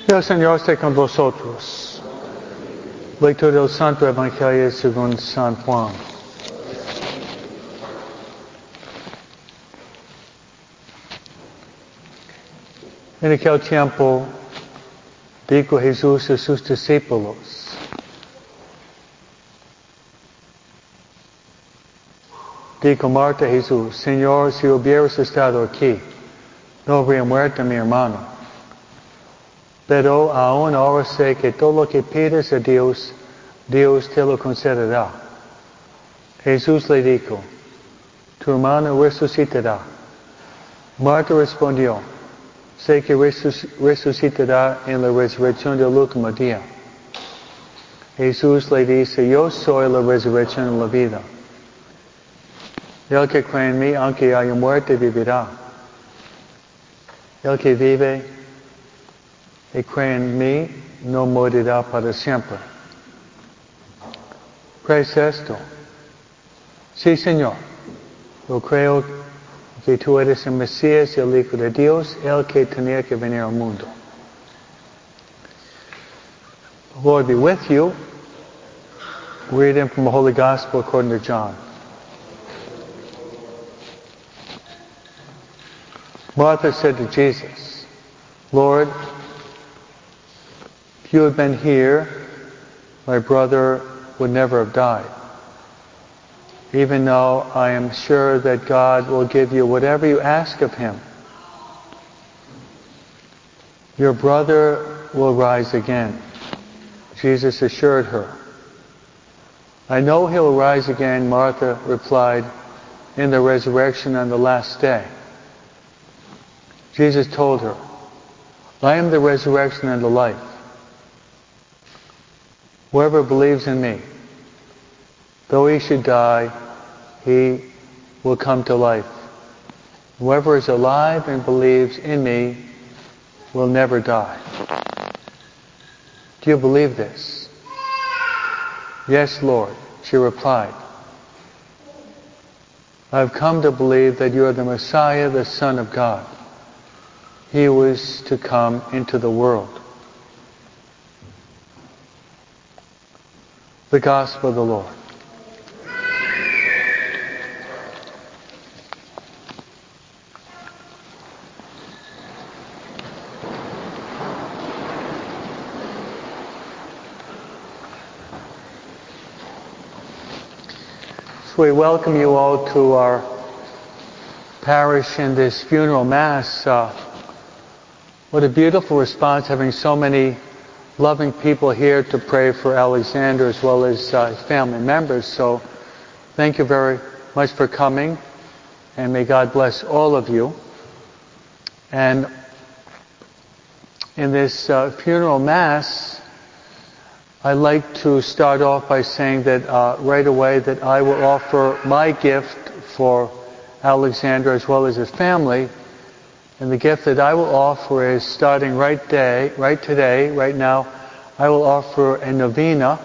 El Señor esté con vosotros. Lectura del Santo Evangelio según San Juan. En aquel tiempo dijo Jesús a sus discípulos: dijo Marta a Jesús: Señor, si hubieras estado aquí, no habría muerto mi hermano. Pero aún ahora sé que todo lo que pides a Dios, Dios te lo concederá. Jesús le dijo: tu hermano resucitará. Marta respondió: sé que resucitará en la resurrección del último día. Jesús le dice: yo soy la resurrección y la vida. El que cree en mí, aunque haya muerte, vivirá. El que vive y cree en mí, no morirá para siempre. ¿Crees esto? Sí, Señor. Yo creo que tú eres el Mesías, el Hijo de Dios, el que tenía que venir al mundo. The Lord be with you. Reading from the Holy Gospel according to John. Martha said to Jesus, Lord, if you had been here, my brother would never have died. Even though I am sure that God will give you whatever you ask of Him. Your brother will rise again. Jesus assured her. I know He'll rise again, Martha replied, in the resurrection on the last day. Jesus told her, I am the resurrection and the life. Whoever believes in me, though he should die, he will come to life. Whoever is alive and believes in me will never die. Do you believe this? Yes, Lord, she replied. I have come to believe that you are the Messiah, the Son of God. He who is to come into the world. The Gospel of the Lord. So we welcome you all to our parish in this funeral mass. What a beautiful response, having so many loving people here to pray for Alexander as well as family members. So thank you very much for coming, and may God bless all of you. And in this funeral mass, I'd like to start off by saying that right away that I will offer my gift for Alexander as well as his family. And the gift that I will offer is starting right now, I will offer a novena.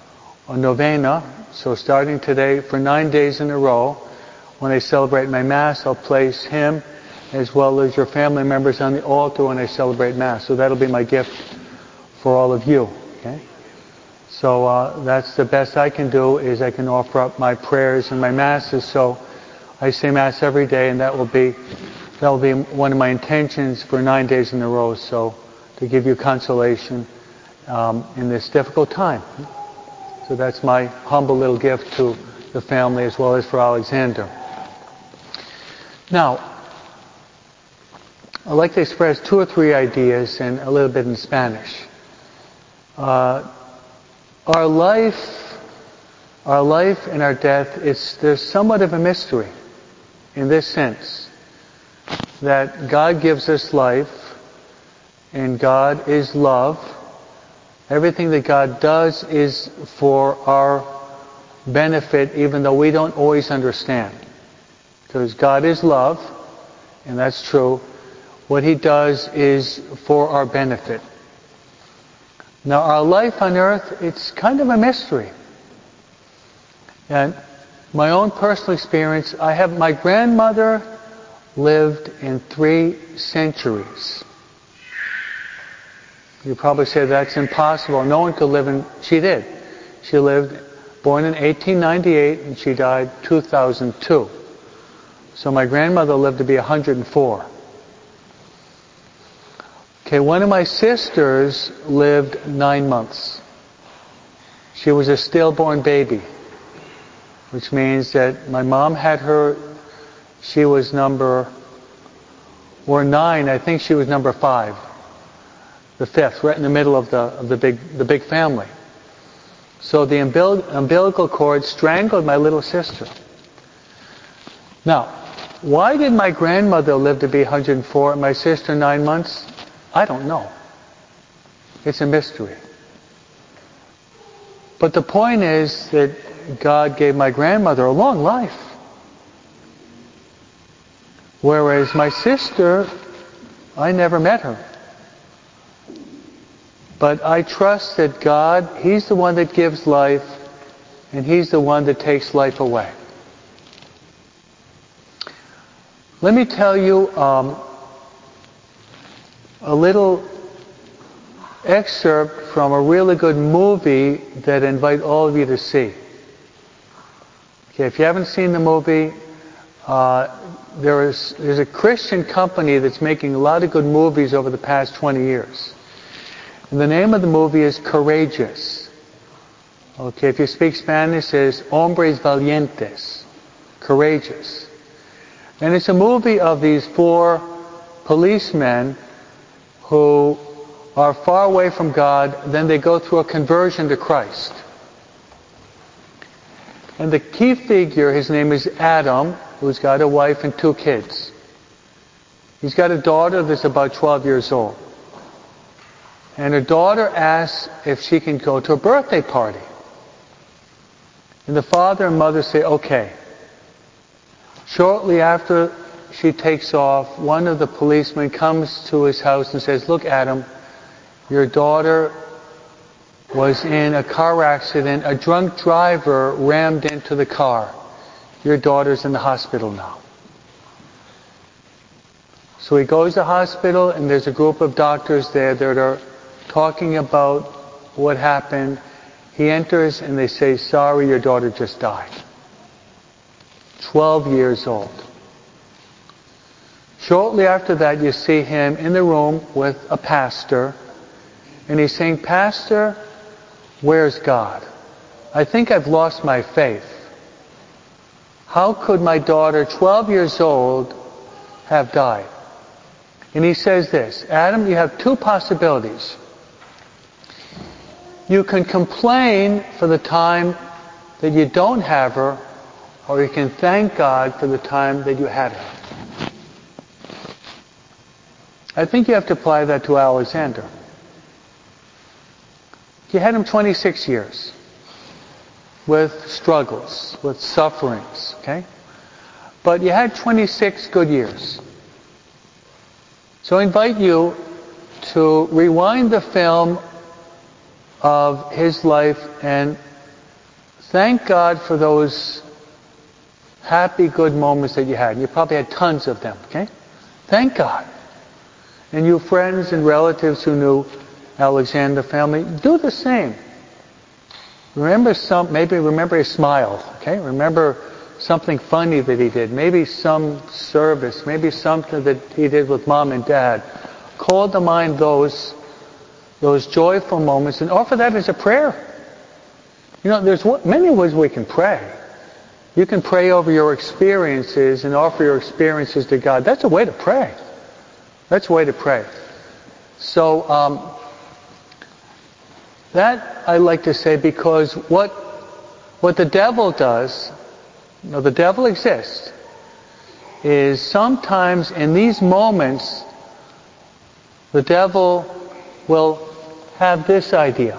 So starting today for 9 days in a row, when I celebrate my Mass, I'll place him as well as your family members on the altar when I celebrate Mass. So that'll be my gift for all of you. Okay? So that's the best I can do, is I can offer up my prayers and my Masses. So I say Mass every day, and that will be one of my intentions for 9 days in a row, so to give you consolation in this difficult time. So that's my humble little gift to the family as well as for Alexander. Now, I'd like to express 2 or 3 ideas and a little bit in Spanish. Our life and our death, there's somewhat of a mystery in this sense. That God gives us life, and God is love. Everything that God does is for our benefit, even though we don't always understand. Because God is love, and that's true. What He does is for our benefit. Now, our life on earth, it's kind of a mystery. And my own personal experience, my grandmother lived in 3 centuries. You probably say that's impossible. No one could live in... She did. She lived, born in 1898, and she died 2002. So my grandmother lived to be 104. Okay, one of my sisters lived 9 months. She was a stillborn baby, which means that my mom had her, she was number, or 9, I think she was number 5. The 5th, right in the middle of the big family. So the umbilical cord strangled my little sister. Now, why did my grandmother live to be 104 and my sister 9 months? I don't know. It's a mystery. But the point is that God gave my grandmother a long life. Whereas my sister, I never met her. But I trust that God, He's the one that gives life, and He's the one that takes life away. Let me tell you a little excerpt from a really good movie that I invite all of you to see. Okay, if you haven't seen the movie, there's a Christian company that's making a lot of good movies over the past 20 years. And the name of the movie is Courageous. Okay, if you speak Spanish, it's Hombres Valientes. Courageous. And it's a movie of these 4 policemen who are far away from God, then they go through a conversion to Christ. And the key figure, his name is Adam, who's got a wife and 2 kids. He's got a daughter that's about 12 years old. And her daughter asks if she can go to a birthday party. And the father and mother say, okay. Shortly after she takes off, one of the policemen comes to his house and says, look, Adam, your daughter was in a car accident. A drunk driver rammed into the car. Your daughter's in the hospital now. So he goes to the hospital, and there's a group of doctors there that are talking about what happened. He enters and they say, sorry, your daughter just died. 12 years old. Shortly after that, you see him in the room with a pastor, and he's saying, Pastor, where's God? I think I've lost my faith. How could my daughter, 12 years old, have died? And he says this, Adam, you have 2 possibilities. You can complain for the time that you don't have her, or you can thank God for the time that you had her. I think you have to apply that to Alexander. You had him 26 years with struggles, with sufferings, okay? But you had 26 good years. So I invite you to rewind the film of his life and thank God for those happy, good moments that you had. You probably had tons of them, okay? Thank God. And you friends and relatives who knew Alexander family, do the same. Maybe remember his smile, okay? Remember something funny that he did. Maybe some service. Maybe something that he did with mom and dad. Call to mind those joyful moments and offer that as a prayer. You know, there's many ways we can pray. You can pray over your experiences and offer your experiences to God. That's a way to pray. That's a way to pray. So, that I like to say because what the devil does, you know, the devil exists, is sometimes in these moments, the devil will have this idea.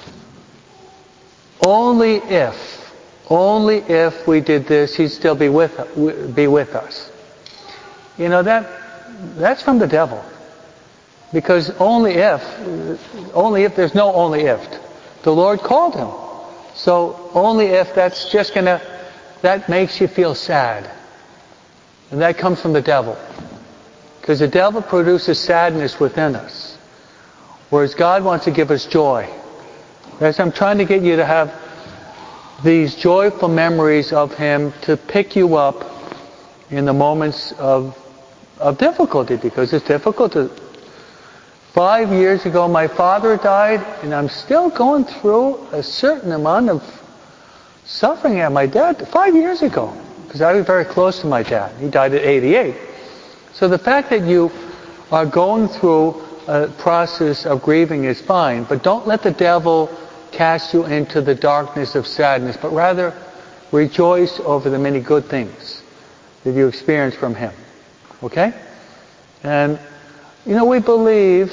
Only if we did this, he'd still be with us. You know, that's from the devil. Because only if, there's no only if. The Lord called him. So only if, that makes you feel sad. And that comes from the devil. Because the devil produces sadness within us. Whereas God wants to give us joy. As I'm trying to get you to have these joyful memories of Him to pick you up in the moments of difficulty, because it's difficult to... 5 years ago my father died, and I'm still going through a certain amount of suffering at my dad 5 years ago, because I was very close to my dad. He died at 88. So the fact that you are going through a process of grieving is fine, but don't let the devil cast you into the darkness of sadness, but rather rejoice over the many good things that you experience from Him. Okay? And we believe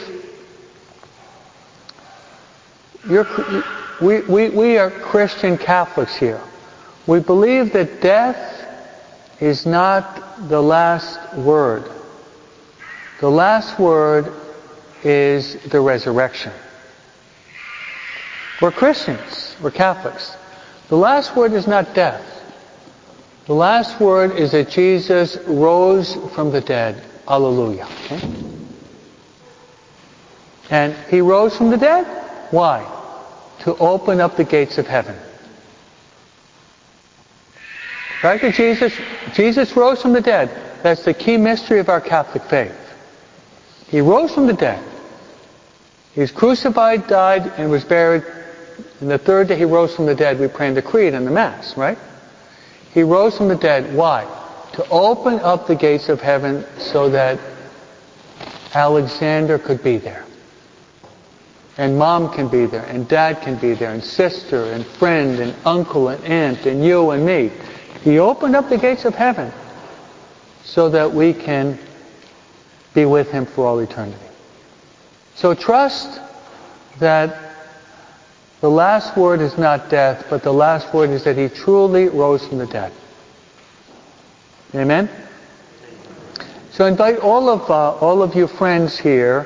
we are Christian Catholics here. We believe that death is not the last word. The last word is the resurrection. We're Christians. We're Catholics. The last word is not death. The last word is that Jesus rose from the dead. Hallelujah. Okay? And He rose from the dead? Why? To open up the gates of heaven. The fact that Jesus rose from the dead, that's the key mystery of our Catholic faith. He rose from the dead. He was crucified, died, and was buried. And the third day He rose from the dead, we pray in the Creed and the Mass, right? He rose from the dead. Why? To open up the gates of heaven so that Alexander could be there. And Mom can be there, and Dad can be there, and sister, and friend, and uncle, and aunt, and you and me. He opened up the gates of heaven so that we can be with Him for all eternity. So trust that the last word is not death, but the last word is that He truly rose from the dead. Amen? So I invite all of you friends here,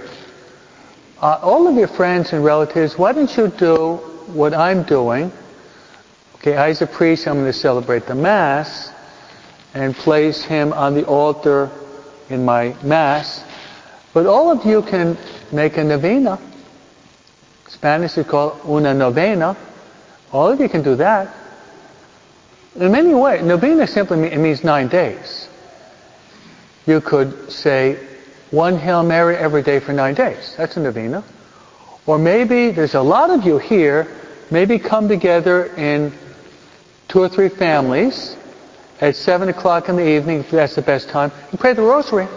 all of your friends and relatives, why don't you do what I'm doing? Okay, as a priest, I'm going to celebrate the Mass and place Him on the altar in my Mass. But all of you can make a novena. Spanish is called una novena. All of you can do that. In many ways, novena simply means 9 days. You could say one Hail Mary every day for 9 days. That's a novena. Or maybe there's a lot of you here, maybe come together in 2 or 3 families at 7 o'clock in the evening, if that's the best time, and pray the Rosary.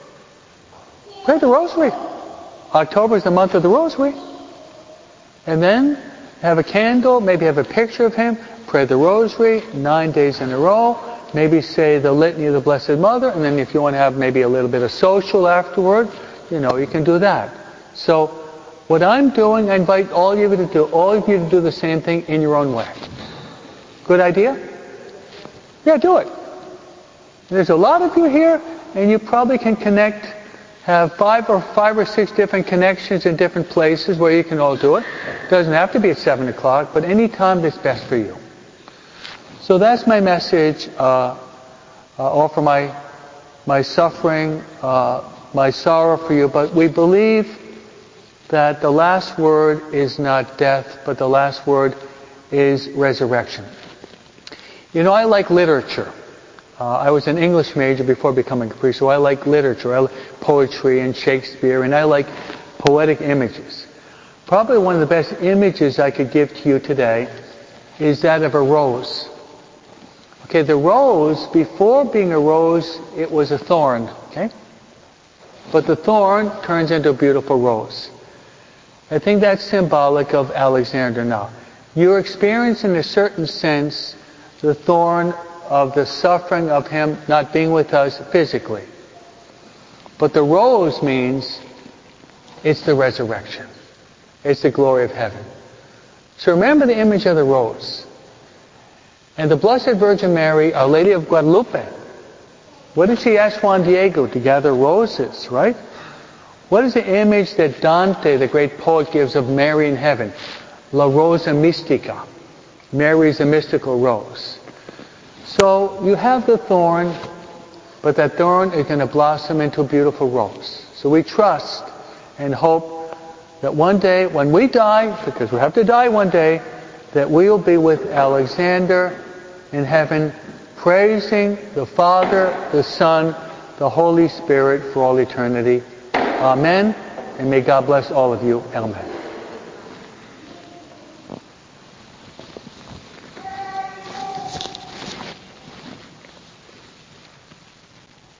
Pray the Rosary. October is the month of the Rosary. And then have a candle, maybe have a picture of Him, pray the Rosary 9 days in a row, maybe say the Litany of the Blessed Mother, and then if you want to have maybe a little bit of social afterward, you can do that. So what I'm doing, I invite all of you to do the same thing in your own way. Good idea? Yeah, do it. There's a lot of you here, and you probably can connect, have 5 or 6 different connections in different places where you can all do it. It doesn't have to be at 7 o'clock, but any time that's best for you. So that's my message. Offer my suffering, my sorrow for you. But we believe that the last word is not death, but the last word is resurrection. I like literature. I was an English major before becoming a priest, so I like literature. I like poetry and Shakespeare, and I like poetic images. Probably one of the best images I could give to you today is that of a rose. Okay, the rose, before being a rose, it was a thorn, okay? But the thorn turns into a beautiful rose. I think that's symbolic of Alexander now. You're experiencing, in a certain sense, the thorn of the suffering of Him not being with us physically. But the rose means it's the resurrection. It's the glory of heaven. So remember the image of the rose. And the Blessed Virgin Mary, Our Lady of Guadalupe, what did she ask Juan Diego? To gather roses, right? What is the image that Dante, the great poet, gives of Mary in heaven? La Rosa Mystica. Mary is a mystical rose. So you have the thorn, but that thorn is going to blossom into a beautiful rose. So we trust and hope that one day when we die, because we have to die one day, that we will be with Alexander in heaven, praising the Father, the Son, the Holy Spirit for all eternity. Amen. And may God bless all of you. Amen.